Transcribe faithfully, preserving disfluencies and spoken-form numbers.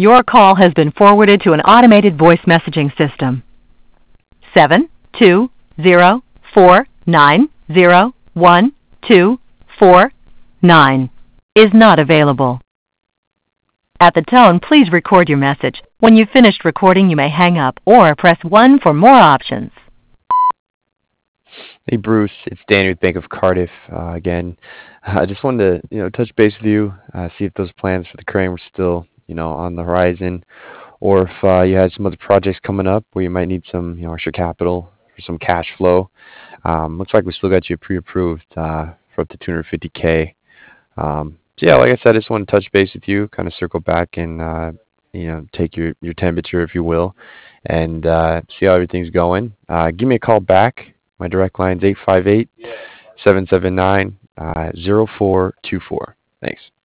Your call has been forwarded to an automated voice messaging system. Seven two zero four nine zero one two four nine is not available. At the tone, please record your message. When you've finished recording, you may hang up or press one for more options. Hey Bruce, it's Danny with Bank of Cardiff uh, again. I just wanted to you know touch base with you, uh, see if those plans for the crane were still you know on the horizon, or if uh, you had some other projects coming up where you might need some you know extra capital or some cash flow. Um, looks like we still got you pre-approved uh, for up to two hundred fifty K. Um, so yeah, like I said, I just want to touch base with you, kind of circle back and uh, you know take your your temperature, if you will, and uh, see how everything's going. Uh, give me a call back. My direct line is eight five eight, seven seven nine, zero four two four. Thanks.